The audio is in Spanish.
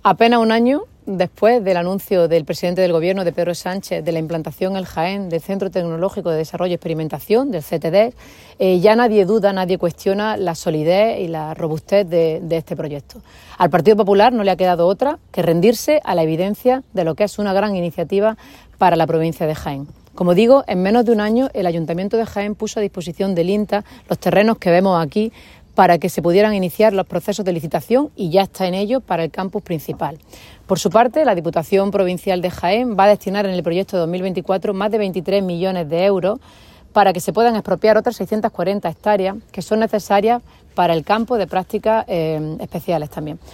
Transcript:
Apenas un año después del anuncio del presidente del Gobierno, de Pedro Sánchez, de la implantación en Jaén del Centro Tecnológico de Desarrollo y Experimentación, del CTDEX, ya nadie duda, nadie cuestiona la solidez y la robustez de este proyecto. Al Partido Popular no le ha quedado otra que rendirse a la evidencia de lo que es una gran iniciativa para la provincia de Jaén. Como digo, en menos de un año el Ayuntamiento de Jaén puso a disposición del INTA los terrenos que vemos aquí para que se pudieran iniciar los procesos de licitación y ya está en ello para el campus principal. Por su parte, la Diputación Provincial de Jaén va a destinar en el proyecto 2024 más de 23 millones de euros para que se puedan expropiar otras 640 hectáreas que son necesarias para el campo de prácticas especiales también.